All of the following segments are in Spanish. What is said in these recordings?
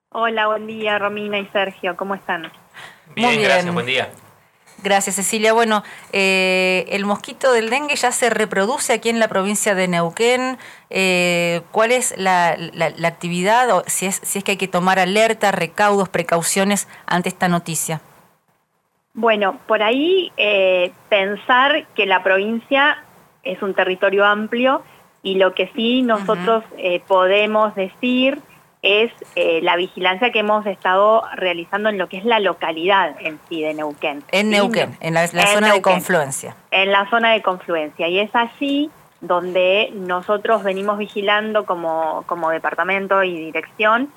Hola, buen día, Romina y Sergio, ¿cómo están? Muy Bien, gracias, buen bien, día. gracias Cecilia. Bueno, el mosquito del dengue ya se reproduce aquí en la provincia de Neuquén. ¿Cuál es la actividad o si es que hay que tomar alerta, recaudos, precauciones ante esta noticia? Bueno, por ahí pensar que la provincia es un territorio amplio y lo que sí Ujú. nosotros podemos decir es la vigilancia que hemos estado realizando en lo que es la localidad en sí de Neuquén, En ¿sí? Neuquén, en la En zona de Neuquén, confluencia. en la zona de confluencia. Y es allí donde nosotros venimos vigilando como departamento y dirección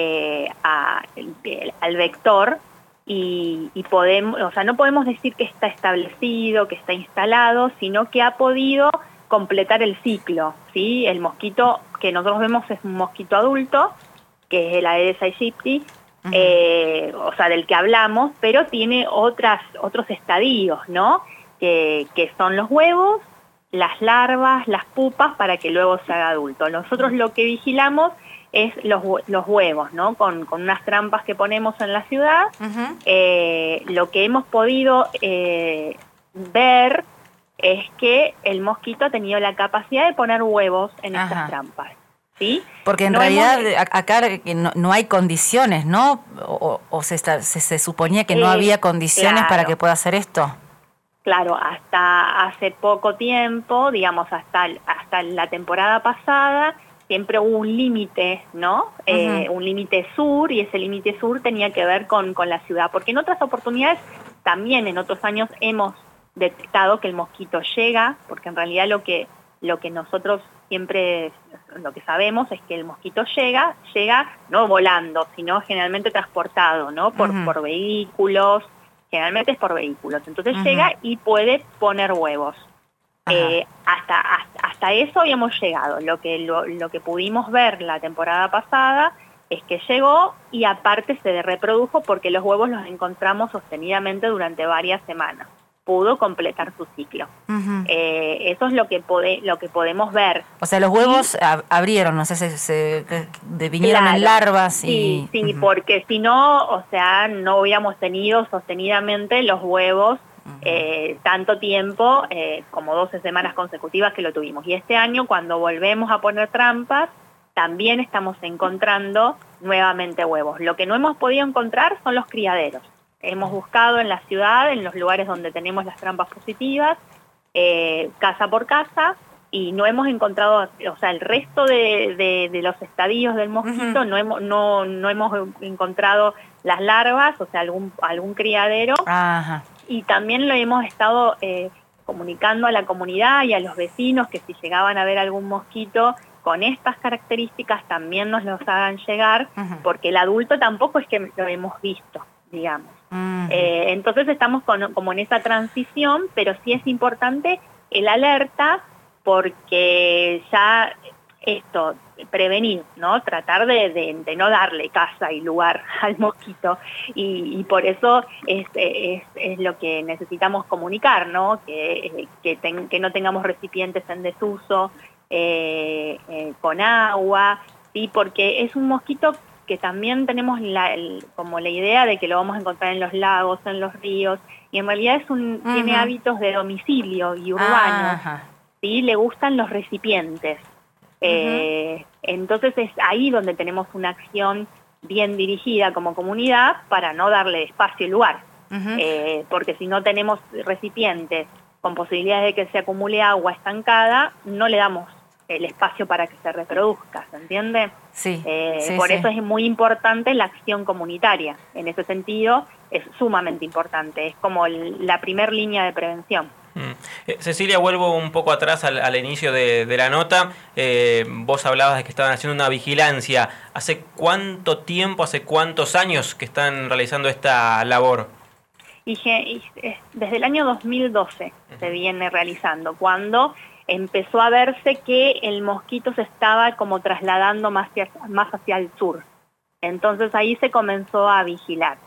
al vector y podemos, o sea, no podemos decir que está establecido, que está instalado, sino que ha podido completar el ciclo, ¿sí? El mosquito que nosotros vemos es un mosquito adulto, que es el Aedes aegypti, Ujú. o sea, del que hablamos, pero tiene otros estadios, ¿no? Que son los huevos, las larvas, las pupas, para que luego se haga adulto. Nosotros lo que vigilamos es los huevos, ¿no? Con unas trampas que ponemos en la ciudad. Ujú. Lo que hemos podido ver es que el mosquito ha tenido la capacidad de poner huevos en estas Ajá. trampas, ¿sí? Porque en No hemos... realidad acá no hay condiciones, ¿no? O se suponía que no había condiciones para que claro, pueda hacer esto. claro, hasta hace poco tiempo, digamos, hasta la temporada pasada, siempre hubo un límite, ¿no? Ujú. Un límite sur, y ese límite sur tenía que ver con la ciudad, porque en otras oportunidades, también en otros años hemos detectado que el mosquito llega, porque en realidad lo que nosotros siempre, lo que sabemos es que el mosquito llega no volando, sino generalmente transportado, ¿no? Ujú. Por vehículos, generalmente es por vehículos. Entonces Ujú. llega y puede poner huevos. Ajá. Hasta eso habíamos llegado. Lo que pudimos ver la temporada pasada es que llegó y aparte se reprodujo porque los huevos los encontramos sostenidamente durante varias semanas. Pudo completar su ciclo. Ujú. Eso es lo que podemos ver. O sea, los Y huevos abrieron, no sé, vinieron en claro, larvas sí, y... sí, Ujú. porque si no, o sea, no hubiéramos tenido sostenidamente los huevos Ujú. tanto tiempo como 12 semanas consecutivas que lo tuvimos. Y este año, cuando volvemos a poner trampas, también estamos encontrando nuevamente huevos. Lo que no hemos podido encontrar son los criaderos. Hemos buscado en la ciudad, en los lugares donde tenemos las trampas positivas, casa por casa, y no hemos encontrado, o sea, el resto de los estadios del Ujú. mosquito no hemos encontrado las larvas, o sea, algún criadero, Ajá. y también lo hemos estado comunicando a la comunidad y a los vecinos que si llegaban a ver algún mosquito con estas características también nos los hagan llegar, Ujú. porque el adulto tampoco es que lo hemos visto, digamos. Ujú. Entonces estamos como en esa transición, pero sí es importante el alerta porque ya esto, prevenir, ¿no? Tratar de no darle casa y lugar al mosquito y por eso es lo que necesitamos comunicar, ¿no? Que no tengamos recipientes en desuso con agua, ¿sí? Porque es un mosquito que también tenemos como la idea de que lo vamos a encontrar en los lagos, en los ríos, y en realidad tiene Ujú. hábitos de domicilio y urbanos, Ajá. ¿sí? Le gustan los recipientes. Ujú. Entonces es ahí donde tenemos una acción bien dirigida como comunidad para no darle espacio y lugar. Ujú. Porque si no tenemos recipientes con posibilidades de que se acumule agua estancada, no le damos el espacio para que se reproduzca, ¿se entiende? Sí, sí, Por sí. eso es muy importante la acción comunitaria. En ese sentido, es sumamente importante. Es como la primer línea de prevención. Mm. Cecilia, vuelvo un poco atrás al inicio de la nota. Vos hablabas de que estaban haciendo una vigilancia. ¿Hace cuánto tiempo, hace cuántos años que están realizando esta labor? Desde el año 2012 se Ujú. viene realizando, cuando empezó a verse que el mosquito se estaba como trasladando más hacia el sur. Entonces ahí se comenzó a vigilar.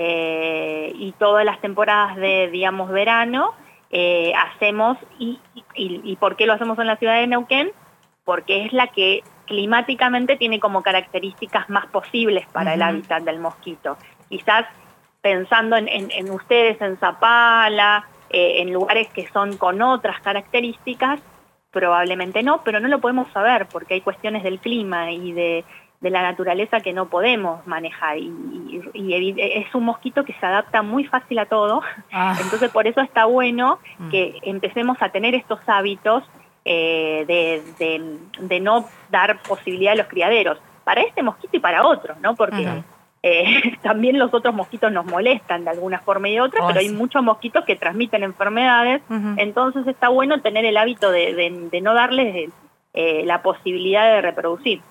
Y todas las temporadas de, digamos, verano, hacemos, ¿y por qué lo hacemos en la ciudad de Neuquén? Porque es la que climáticamente tiene como características más posibles para el hábitat del mosquito. Quizás pensando en ustedes, en Zapala, en lugares que son con otras características, probablemente no, pero no lo podemos saber porque hay cuestiones del clima y de la naturaleza que no podemos manejar y es un mosquito que se adapta muy fácil a todo, entonces por eso está bueno que empecemos a tener estos hábitos de no dar posibilidad a los criaderos, para este mosquito y para otros, ¿no? Porque también los otros mosquitos nos molestan de alguna forma y de otra, pero hay muchos mosquitos que transmiten enfermedades, entonces está bueno tener el hábito de no darles la posibilidad de reproducirse.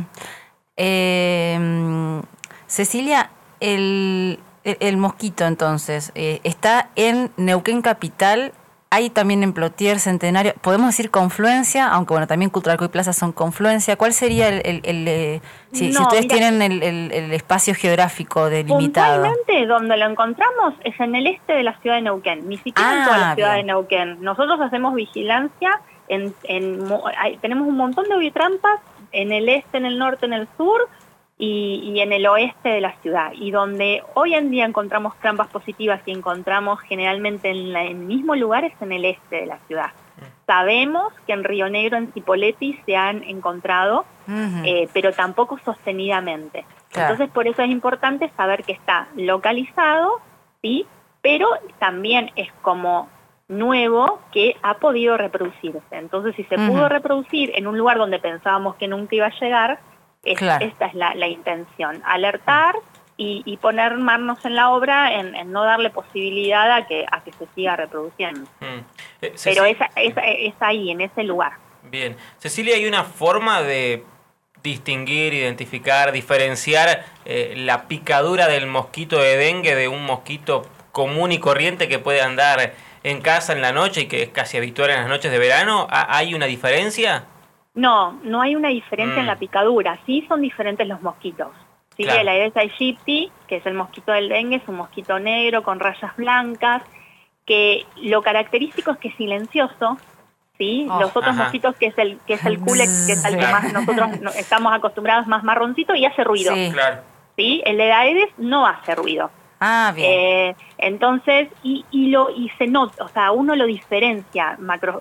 Cecilia, el mosquito entonces está en Neuquén Capital, hay también en Plotier, Centenario, podemos decir confluencia, aunque bueno, también Cultural y Plaza son confluencia. ¿Cuál sería si ustedes tienen el espacio geográfico delimitado? Puntualmente donde lo encontramos es en el este de la ciudad de Neuquén, ni siquiera en toda la ciudad de Neuquén. Nosotros hacemos vigilancia, tenemos un montón de ovietrampas en el este, en el norte, en el sur y en el oeste de la ciudad. Y donde hoy en día encontramos trampas positivas y encontramos generalmente en el mismo lugar es en el este de la ciudad. Sabemos que en Río Negro, en Cipolletti, se han encontrado, pero tampoco sostenidamente. Claro. Entonces, por eso es importante saber que está localizado, ¿sí? Pero también es como nuevo que ha podido reproducirse. Entonces, si se pudo reproducir en un lugar donde pensábamos que nunca iba a llegar, esta es la intención, alertar y poner manos en la obra en no darle posibilidad a que se siga reproduciendo. Pero es ahí, en ese lugar. Bien. Cecilia, ¿hay una forma de distinguir, identificar, diferenciar la picadura del mosquito de dengue de un mosquito común y corriente que puede andar en casa en la noche y que es casi habitual en las noches de verano? ¿Hay una diferencia? No hay una diferencia en la picadura, sí son diferentes los mosquitos. Sí, claro. El Aedes aegypti, que es el mosquito del dengue, es un mosquito negro con rayas blancas, que lo característico es que es silencioso, ¿sí? Los otros mosquitos, que es el culex, que es el que más nosotros estamos acostumbrados, más marroncito, y hace ruido. Sí, claro. ¿Sí? El de Aedes no hace ruido. Bien. Entonces, y se nota, o sea, uno lo diferencia,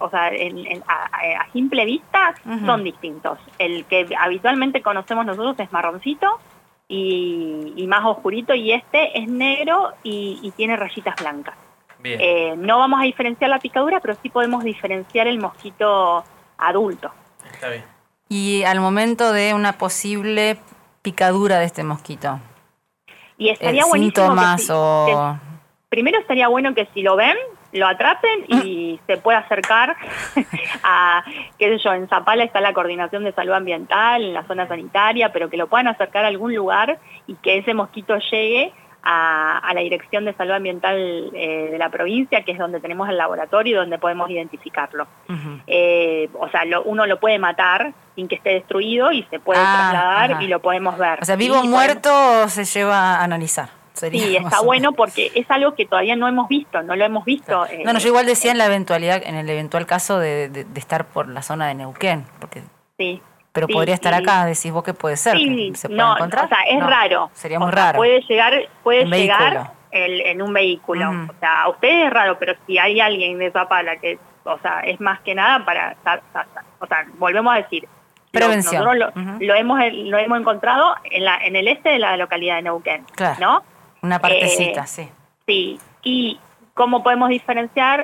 a simple vista son distintos. El que habitualmente conocemos nosotros es marroncito y más oscurito, y este es negro y tiene rayitas blancas. Bien. No vamos a diferenciar la picadura, pero sí podemos diferenciar el mosquito adulto. Está bien. Y al momento de una posible picadura de este mosquito, y estaría buenísimo síntomas primero estaría bueno que si lo ven, lo atrapen y se pueda acercar a, qué sé yo, en Zapala está la Coordinación de Salud Ambiental, en la zona sanitaria, pero que lo puedan acercar a algún lugar y que ese mosquito llegue a la Dirección de Salud Ambiental de la provincia, que es donde tenemos el laboratorio y donde podemos identificarlo. O sea, uno lo puede matar sin que esté destruido y se puede trasladar y lo podemos ver. O sea, vivo o muerto se lleva a analizar. Sí, está bueno porque es algo que todavía no hemos visto, no lo hemos visto. Claro. Yo igual decía en el eventual caso de estar por la zona de Neuquén, porque pero podría estar acá, decís vos que puede ser, que se puede encontrar. O sea, es raro. Sería muy raro. Puede llegar en un vehículo. O sea, a ustedes es raro, pero si hay alguien de Zapala que, o sea, es más que nada o sea, volvemos a decir, prevención. Nosotros lo hemos encontrado en el este de la localidad de Neuquén, claro, ¿no? Una partecita, sí. Sí, y ¿cómo podemos diferenciar?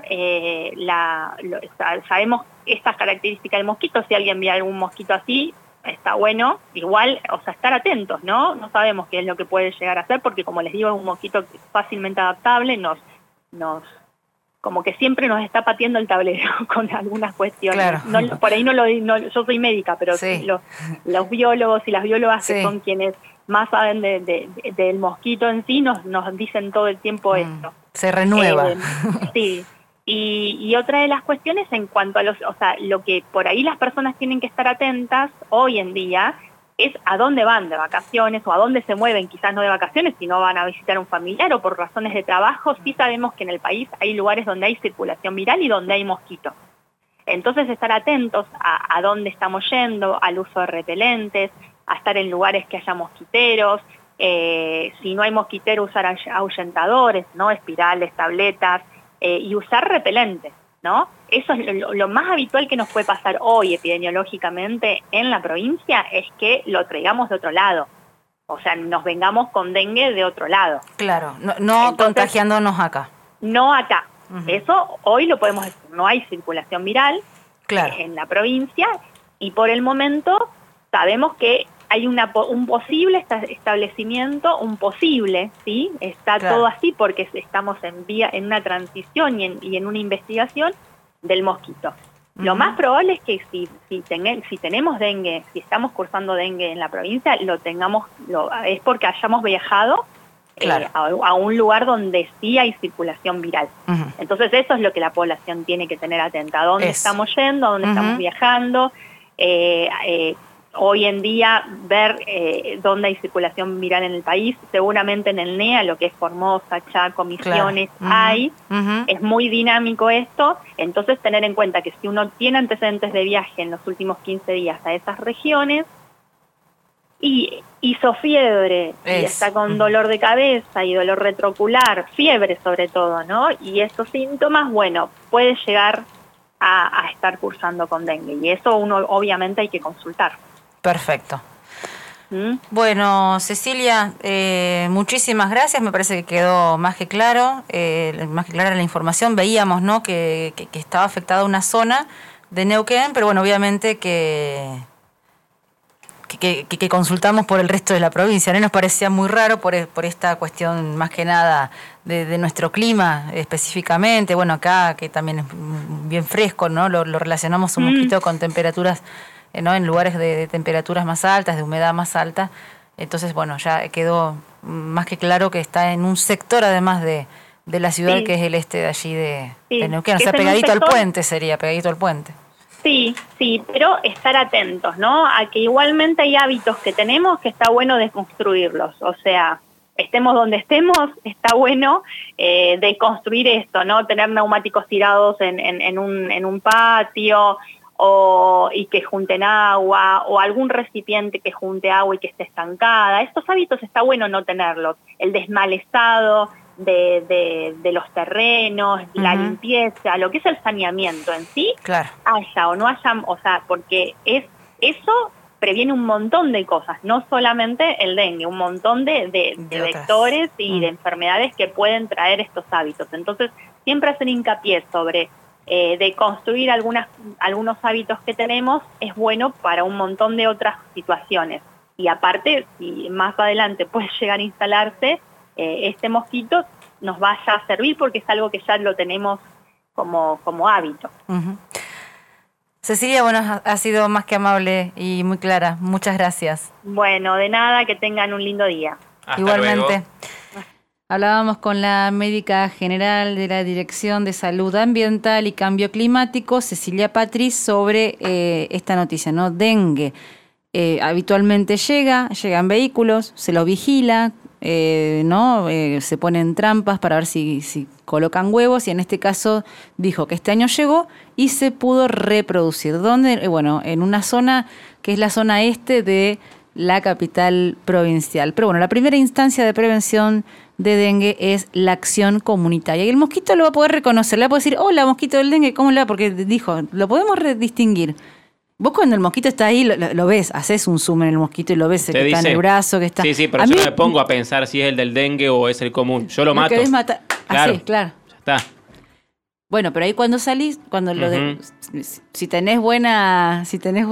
Sabemos estas características del mosquito, si alguien ve algún mosquito así, está bueno, igual, o sea, estar atentos, ¿no? No sabemos qué es lo que puede llegar a ser, porque como les digo, es un mosquito fácilmente adaptable, como que siempre nos está pateando el tablero con algunas cuestiones. Claro. Por ahí yo soy médica, pero los biólogos y las biólogas que son quienes más saben del mosquito en sí, nos dicen todo el tiempo esto. Se renueva. Sí. Y otra de las cuestiones en cuanto a lo que por ahí las personas tienen que estar atentas hoy en día es a dónde van de vacaciones o a dónde se mueven, quizás no de vacaciones, sino van a visitar a un familiar o por razones de trabajo. Sí sabemos que en el país hay lugares donde hay circulación viral y donde hay mosquitos. Entonces estar atentos a dónde estamos yendo, al uso de repelentes, a estar en lugares que haya mosquiteros, si no hay mosquiteros usar ahuyentadores, ¿no? Espirales, tabletas, y usar repelentes, ¿no? Eso es lo más habitual que nos puede pasar hoy epidemiológicamente en la provincia, es que lo traigamos de otro lado. O sea, nos vengamos con dengue de otro lado. Claro, no Entonces, contagiándonos acá. No acá. Eso hoy lo podemos decir, no hay circulación viral en la provincia, y por el momento sabemos que hay un posible establecimiento, ¿sí? Está todo así porque estamos en una transición y en una investigación del mosquito. Lo más probable es que si tenemos dengue, si estamos cursando dengue en la provincia, es porque hayamos viajado a un lugar donde sí hay circulación viral. Entonces eso es lo que la población tiene que tener atenta, a dónde estamos yendo, a dónde estamos viajando. Hoy en día ver dónde hay circulación viral en el país, seguramente en el NEA, lo que es Formosa, Chaco, Misiones, es muy dinámico esto. Entonces tener en cuenta que si uno tiene antecedentes de viaje en los últimos 15 días a esas regiones y hizo fiebre y está con dolor de cabeza y dolor retroocular, fiebre sobre todo, ¿no? Y estos síntomas, bueno, puede llegar a estar cursando con dengue, y eso uno obviamente hay que consultar. Perfecto. Bueno, Cecilia, muchísimas gracias. Me parece que quedó más que claro, más que clara la información. Veíamos, ¿no?, que estaba afectada una zona de Neuquén, pero bueno, obviamente que consultamos por el resto de la provincia, ¿no? Nos parecía muy raro por esta cuestión más que nada de nuestro clima específicamente. Bueno, acá que también es bien fresco, ¿no? Lo relacionamos un poquito con temperaturas, ¿no?, en lugares de temperaturas más altas, de humedad más alta. Entonces, bueno, ya quedó más que claro que está en un sector además de la ciudad, que es el este de allí de Neuquén. O sea, pegadito al puente sería, pegadito al puente. Sí, pero estar atentos, ¿no? A que igualmente hay hábitos que tenemos que está bueno desconstruirlos. O sea, estemos donde estemos, está bueno deconstruir esto, ¿no? Tener neumáticos tirados en un patio, y que junten agua, o algún recipiente que junte agua y que esté estancada. Estos hábitos está bueno no tenerlos. El desmalezado de los terrenos, la limpieza, lo que es el saneamiento en sí, haya o no haya, o sea, porque eso previene un montón de cosas, no solamente el dengue, un montón de vectores y de enfermedades que pueden traer estos hábitos. Entonces, siempre hacer hincapié sobre de construir algunos hábitos que tenemos es bueno para un montón de otras situaciones. Y aparte, si más adelante puede llegar a instalarse este mosquito, nos vaya a servir porque es algo que ya lo tenemos como hábito. Cecilia, bueno, ha sido más que amable y muy clara. Muchas gracias. Bueno, de nada, que tengan un lindo día. Hasta Igualmente. luego. Hablábamos con la médica general de la Dirección de Salud Ambiental y Cambio Climático, Cecilia Patriz, sobre esta noticia, ¿no? Dengue. Habitualmente llegan vehículos, se los vigila, ¿no? Se ponen trampas para ver si colocan huevos, y en este caso dijo que este año llegó y se pudo reproducir. ¿Dónde? Bueno, en una zona que es la zona este de la capital provincial. Pero bueno, la primera instancia de prevención de dengue es la acción comunitaria. Y el mosquito lo va a poder reconocer, le va a poder decir, hola, mosquito del dengue, ¿cómo le va? Porque dijo, lo podemos distinguir. Vos cuando el mosquito está ahí, lo ves, haces un zoom en el mosquito y lo ves, que está en el brazo, que está... Sí, pero yo no me pongo a pensar si es el del dengue o es el común. Yo lo mato. ¿Querés matar? Claro. Así, claro. Ya está. Bueno, pero ahí cuando salís, cuando si tenés buena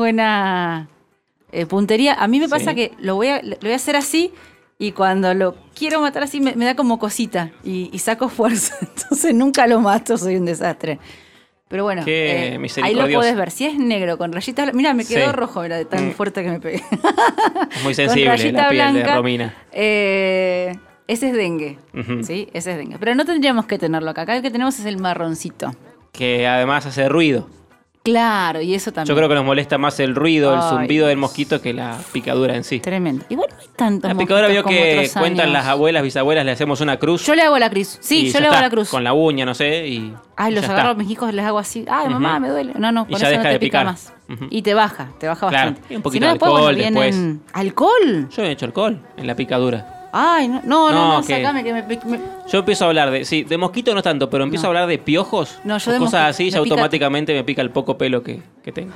puntería, a mí me pasa que lo voy a hacer así, y cuando lo quiero matar así me da como cosita y saco fuerza. Entonces nunca lo mato, soy un desastre. Pero bueno, ahí lo podés ver. Si es negro con rayitas... Mira, me quedó rojo, era de tan fuerte que me pegué. Es muy sensible la piel blanca, de Romina. Ese es dengue, ¿sí? Ese es dengue. Pero no tendríamos que tenerlo acá. Acá el que tenemos es el marroncito. Que además hace ruido. Claro, y eso también. Yo creo que nos molesta más el ruido, el Ay, zumbido del Dios. mosquito que la picadura en sí. Tremendo. Igual no hay tantos La picadura vio mosquitos como que otros cuentan años. las abuelas, bisabuelas, le hacemos una cruz. Yo le hago la cruz. Sí, y yo ya le hago está, la cruz. Con la uña, no sé, y Ay, y los ya agarro a está. mis hijos, les hago así. Ay, mamá, me duele. No, Y con ya eso deja no te de pica picar. más. Ujú. Y te baja Claro, bastante. y un poquito Si no, de después, alcohol vienen... después. ¿Alcohol? Yo he hecho alcohol en la picadura. Ay, no, No, que- sacame que me... Yo empiezo a hablar de mosquito no tanto, pero empiezo No. a hablar de piojos. No, yo o de cosas mosquito. así, Me ya pica- automáticamente me pica el poco pelo que tengo.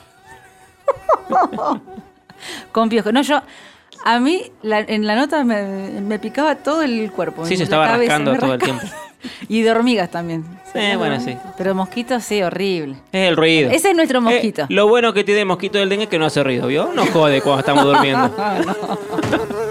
Con piojos. No, yo... A mí, en la nota me picaba todo el cuerpo. Sí, se la estaba cabeza, rascando me todo el rascaba. tiempo. Y de hormigas también. Bueno, sí. Pero mosquitos, sí, horrible. Es el ruido. Ese es nuestro mosquito. Lo bueno que tiene el mosquito del dengue es que no hace ruido, ¿vio? No jode cuando estamos durmiendo.